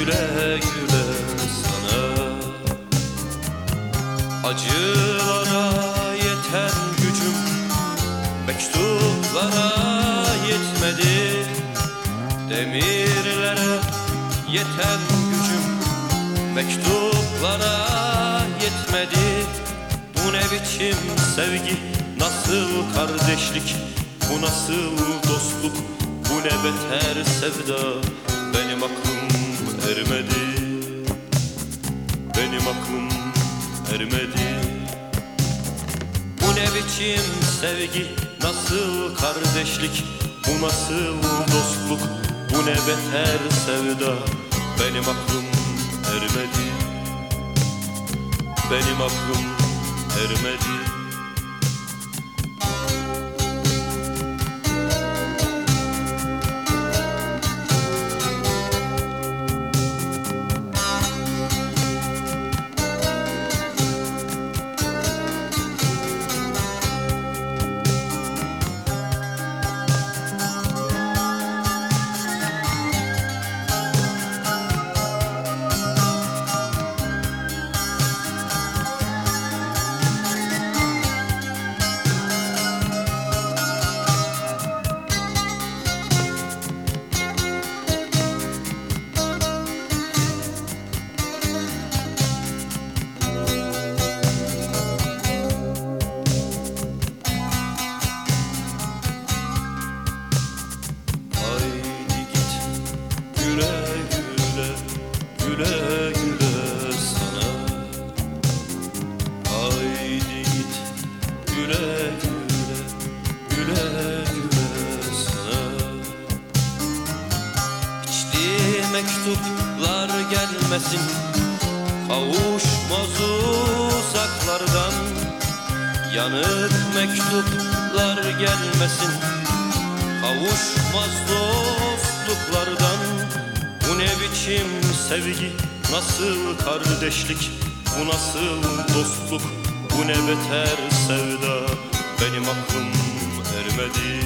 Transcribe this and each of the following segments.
güle güle sana. Acılara yeten gücüm mektuplara yetmedi. Demirlere yeten gücüm mektuplara yetmedi. Bu ne biçim sevgi, nasıl kardeşlik, bu nasıl dostluk, bu ne beter sevda. Benim aklım ermedi, benim aklım ermedi. Bu ne biçim sevgi, nasıl kardeşlik, bu nasıl dostluk, bu ne beter sevda. Benim aklım ermedi, benim aklım ermedi. Güle güle sana. Haydi git güle güle, güle güle sana. İçtiği mektuplar gelmesin, kavuşmaz uzaklardan. Yanık mektuplar gelmesin, kavuşmaz dostluklardan. Bu ne biçim sevgi, nasıl kardeşlik, bu nasıl dostluk, bu ne beter sevda. Benim aklım ermedi,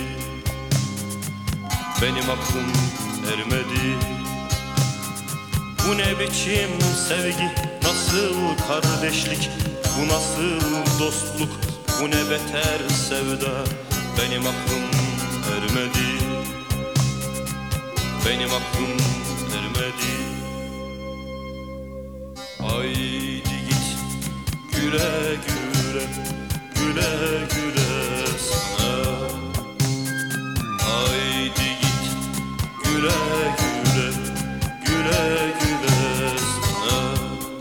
benim aklım ermedi. Bu ne biçim sevgi, nasıl kardeşlik, bu nasıl dostluk, bu ne beter sevda. Benim aklım ermedi, benim aklım ermedi. Haydi git güle güle, güle güle sana. Haydi git güle güle, güle güle sana.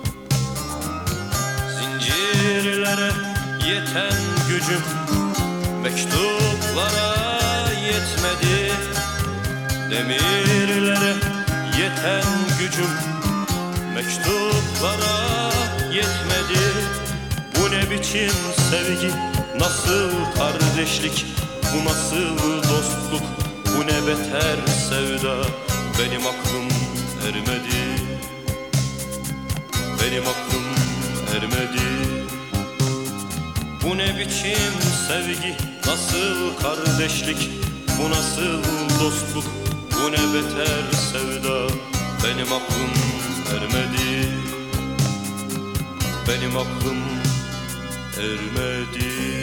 Zincirlere yeten gücüm mektuplara yetmedi. Demirlere yeten gücüm mektuplara yetmedi. Bu ne biçim sevgi, nasıl kardeşlik, bu nasıl dostluk, bu ne beter sevda. Benim aklım ermedi, benim aklım ermedi. Bu ne biçim sevgi, nasıl kardeşlik, bu nasıl dostluk, bu ne beter sevda. Benim aklım ermedi, benim aklım ermedi.